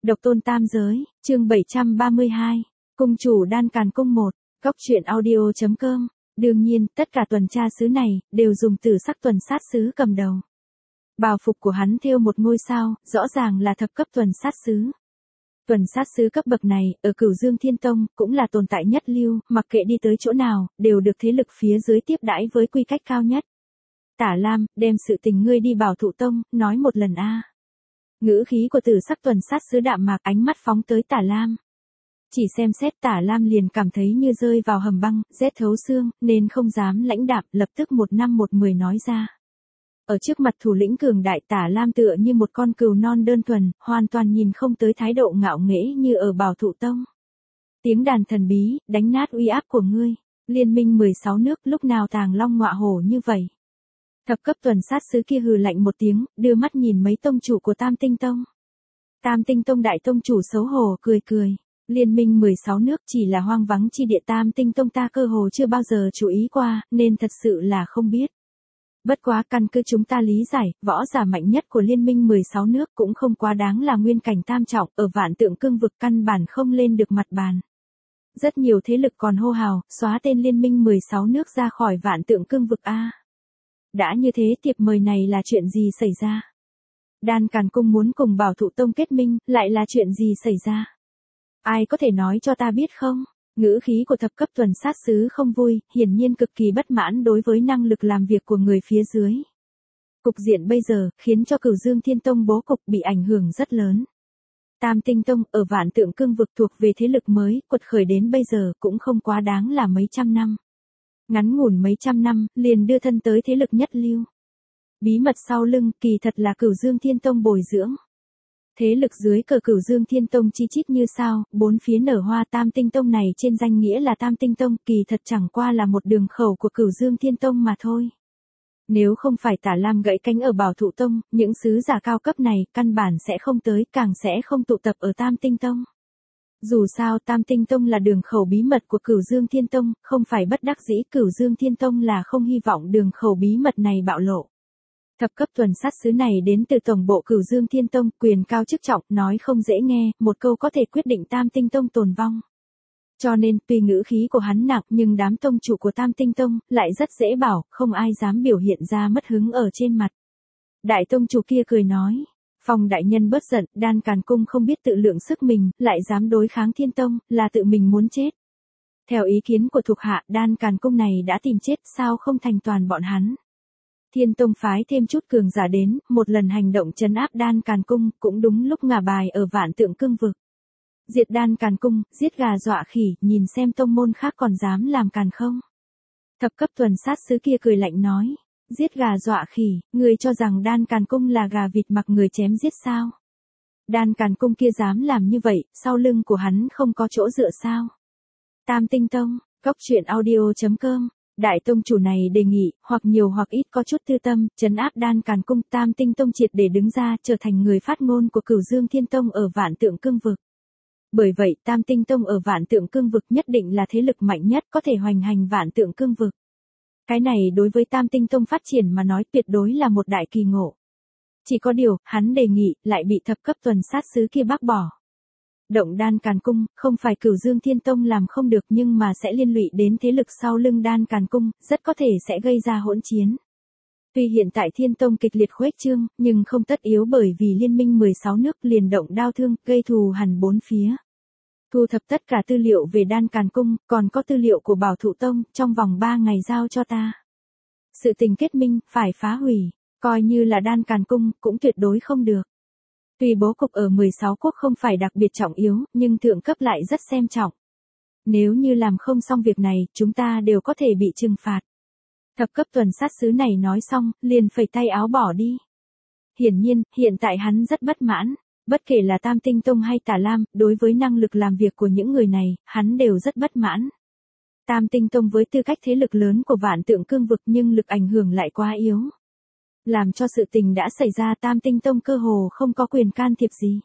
Độc tôn tam giới, chương 732, Cung chủ Đan Càn Cung 1, Cóc truyện audio.com. Đương nhiên, tất cả tuần tra sứ này, đều dùng tử sắc tuần sát sứ cầm đầu. Bào phục của hắn thêu một ngôi sao, rõ ràng là thập cấp tuần sát sứ. Tuần sát sứ cấp bậc này, ở Cửu Dương Thiên Tông, cũng là tồn tại nhất lưu, mặc kệ đi tới chỗ nào, đều được thế lực phía dưới tiếp đãi với quy cách cao nhất. Tả Lam, đem sự tình ngươi đi Bảo Thụ Tông, nói một lần a. Ngữ khí của tử sắc tuần sát sứ đạm mạc, ánh mắt phóng tới Tả Lam. Chỉ xem xét Tả Lam liền cảm thấy như rơi vào hầm băng, rét thấu xương, nên không dám lãnh đạm, lập tức 1-5-1-10 nói ra. Ở trước mặt thủ lĩnh cường đại, Tả Lam tựa như một con cừu non đơn thuần, hoàn toàn nhìn không tới thái độ ngạo nghễ như ở Bảo Thụ Tông. Tiếng đàn thần bí, đánh nát uy áp của ngươi. Liên minh 16 nước lúc nào tàng long ngọa hổ như vậy. Thập cấp tuần sát sứ kia hừ lạnh một tiếng, đưa mắt nhìn mấy tông chủ của Tam Tinh Tông. Tam Tinh Tông đại tông chủ xấu hổ cười cười. Liên minh 16 nước chỉ là hoang vắng chi địa, Tam Tinh Tông ta cơ hồ chưa bao giờ chú ý qua, nên thật sự là không biết. Bất quá căn cứ chúng ta lý giải, võ giả mạnh nhất của liên minh 16 nước cũng không quá đáng là nguyên cảnh tam trọng, ở Vạn Tượng Cương vực căn bản không lên được mặt bàn. Rất nhiều thế lực còn hô hào, xóa tên liên minh 16 nước ra khỏi Vạn Tượng Cương vực a. Đã như thế thiệp mời này là chuyện gì xảy ra? Đan Càn Cung muốn cùng Bảo Thụ Tông kết minh, lại là chuyện gì xảy ra? Ai có thể nói cho ta biết không? Ngữ khí của thập cấp tuần sát sứ không vui, hiển nhiên cực kỳ bất mãn đối với năng lực làm việc của người phía dưới. Cục diện bây giờ, khiến cho Cửu Dương Thiên Tông bố cục bị ảnh hưởng rất lớn. Tam Tinh Tông, ở Vạn Tượng Cương vực thuộc về thế lực mới, quật khởi đến bây giờ, cũng không quá đáng là mấy trăm năm. Ngắn ngủn mấy trăm năm, liền đưa thân tới thế lực nhất lưu. Bí mật sau lưng, kỳ thật là Cửu Dương Thiên Tông bồi dưỡng. Thế lực dưới cờ Cửu Dương Thiên Tông chi chít như sao, bốn phía nở hoa. Tam Tinh Tông này trên danh nghĩa là Tam Tinh Tông, kỳ thật chẳng qua là một đường khẩu của Cửu Dương Thiên Tông mà thôi. Nếu không phải Tả Lam gãy cánh ở Bảo Thụ Tông, những sứ giả cao cấp này căn bản sẽ không tới, càng sẽ không tụ tập ở Tam Tinh Tông. Dù sao Tam Tinh Tông là đường khẩu bí mật của Cửu Dương Thiên Tông, không phải bất đắc dĩ, Cửu Dương Thiên Tông là không hy vọng đường khẩu bí mật này bạo lộ. Thập cấp tuần sát sứ này đến từ tổng bộ Cửu Dương Thiên Tông, quyền cao chức trọng, nói không dễ nghe, một câu có thể quyết định Tam Tinh Tông tồn vong. Cho nên, tuy ngữ khí của hắn nặng, nhưng đám tông chủ của Tam Tinh Tông lại rất dễ bảo, không ai dám biểu hiện ra mất hứng ở trên mặt. Đại tông chủ kia cười nói, Phong đại nhân bớt giận, Đan Càn Cung không biết tự lượng sức mình, lại dám đối kháng Thiên Tông, là tự mình muốn chết. Theo ý kiến của thuộc hạ, Đan Càn Cung này đã tìm chết, sao không thành toàn bọn hắn. Thiên Tông phái thêm chút cường giả đến, một lần hành động trấn áp Đan Càn Cung, cũng đúng lúc ngả bài ở Vạn Tượng Cương vực. Diệt Đan Càn Cung, giết gà dọa khỉ, nhìn xem tông môn khác còn dám làm càn không. Thập cấp tuần sát sứ kia cười lạnh nói, giết gà dọa khỉ, người cho rằng Đan Càn Cung là gà vịt mặc người chém giết sao? Đan Càn Cung kia dám làm như vậy, sau lưng của hắn không có chỗ dựa sao? Tam Tinh Tông, Cóc truyện audio.com. Đại tông chủ này đề nghị, hoặc nhiều hoặc ít có chút tư tâm, trấn áp Đan Càn Cung. Tam Tinh Tông triệt để đứng ra, trở thành người phát ngôn của Cửu Dương Thiên Tông ở Vạn Tượng Cương vực. Bởi vậy, Tam Tinh Tông ở Vạn Tượng Cương vực nhất định là thế lực mạnh nhất, có thể hoành hành Vạn Tượng Cương vực. Cái này đối với Tam Tinh Tông phát triển mà nói tuyệt đối là một đại kỳ ngộ. Chỉ có điều, hắn đề nghị, lại bị thập cấp tuần sát sứ kia bác bỏ. Động Đan Càn Cung, không phải Cửu Dương Thiên Tông làm không được, nhưng mà sẽ liên lụy đến thế lực sau lưng Đan Càn Cung, rất có thể sẽ gây ra hỗn chiến. Tuy hiện tại Thiên Tông kịch liệt khuếch trương, nhưng không tất yếu bởi vì liên minh 16 nước liền động đao thương, gây thù hằn bốn phía. Thu thập tất cả tư liệu về Đan Càn Cung, còn có tư liệu của Bảo Thụ Tông, trong vòng 3 ngày giao cho ta. Sự tình kết minh, phải phá hủy, coi như là Đan Càn Cung, cũng tuyệt đối không được. Tuy bố cục ở 16 quốc không phải đặc biệt trọng yếu, nhưng thượng cấp lại rất xem trọng. Nếu như làm không xong việc này, chúng ta đều có thể bị trừng phạt. Thập cấp tuần sát sứ này nói xong, liền phẩy tay áo bỏ đi. Hiển nhiên, hiện tại hắn rất bất mãn. Bất kể là Tam Tinh Tông hay Tả Lam, đối với năng lực làm việc của những người này, hắn đều rất bất mãn. Tam Tinh Tông với tư cách thế lực lớn của Vạn Tượng Cương vực nhưng lực ảnh hưởng lại quá yếu. Làm cho sự tình đã xảy ra, Tam Tinh Tông cơ hồ không có quyền can thiệp gì.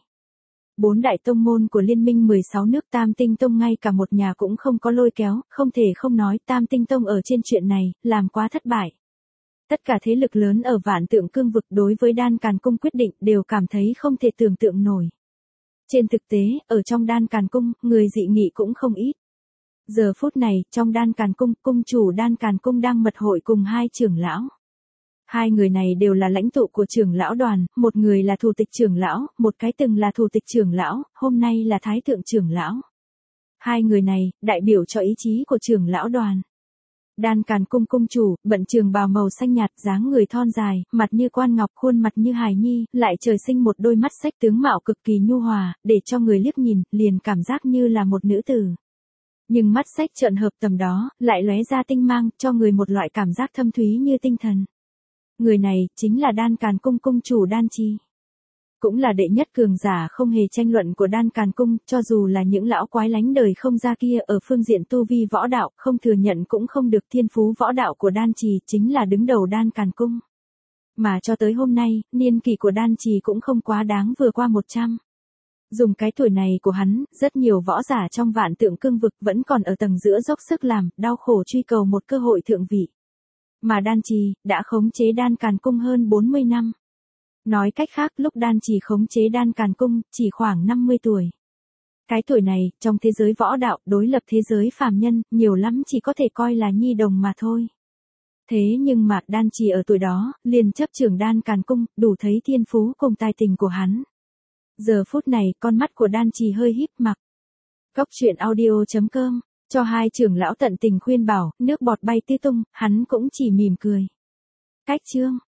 4 đại tông môn của liên minh 16 nước, Tam Tinh Tông ngay cả một nhà cũng không có lôi kéo, không thể không nói Tam Tinh Tông ở trên chuyện này, làm quá thất bại. Tất cả thế lực lớn ở Vạn Tượng Cương vực đối với Đan Càn Cung quyết định đều cảm thấy không thể tưởng tượng nổi. Trên thực tế, ở trong Đan Càn Cung, người dị nghị cũng không ít. Giờ phút này, trong Đan Càn Cung, cung chủ Đan Càn Cung đang mật hội cùng hai trưởng lão. Hai người này đều là lãnh tụ của trưởng lão đoàn, một người là thủ tịch trưởng lão, một cái từng là thủ tịch trưởng lão, hôm nay là thái thượng trưởng lão. Hai người này, đại biểu cho ý chí của trưởng lão đoàn. Đan Càn Cung cung chủ, bận trường bào màu xanh nhạt, dáng người thon dài, mặt như quan ngọc, khuôn mặt như hài nhi, lại trời sinh một đôi mắt xếch tướng mạo cực kỳ nhu hòa, để cho người liếc nhìn, liền cảm giác như là một nữ tử. Nhưng mắt xếch trợn hợp tầm đó, lại lóe ra tinh mang, cho người một loại cảm giác thâm thúy như tinh thần. Người này, chính là Đan Càn Cung cung chủ Đan Trì. Cũng là đệ nhất cường giả không hề tranh luận của Đan Càn Cung, cho dù là những lão quái lánh đời không ra kia ở phương diện tu vi võ đạo, không thừa nhận cũng không được, thiên phú võ đạo của Đan Trì chính là đứng đầu Đan Càn Cung. Mà cho tới hôm nay, niên kỷ của Đan Trì cũng không quá đáng vừa qua 100. Dùng cái tuổi này của hắn, rất nhiều võ giả trong vạn tượng cương vực vẫn còn ở tầng giữa dốc sức làm, đau khổ truy cầu một cơ hội thượng vị. Mà Đan Trì, đã khống chế Đan Càn Cung hơn 40 năm. Nói cách khác, lúc Đan Trì khống chế Đan Càn Cung, chỉ khoảng 50 tuổi. Cái tuổi này, trong thế giới võ đạo, đối lập thế giới phàm nhân, nhiều lắm chỉ có thể coi là nhi đồng mà thôi. Thế nhưng mà, Đan Trì ở tuổi đó, liền chấp trưởng Đan Càn Cung, đủ thấy thiên phú cùng tài tình của hắn. Giờ phút này, con mắt của Đan Trì hơi híp mặc. Cốc truyện audio.com, cho hai trưởng lão tận tình khuyên bảo, nước bọt bay tứ tung, hắn cũng chỉ mỉm cười. Cách chương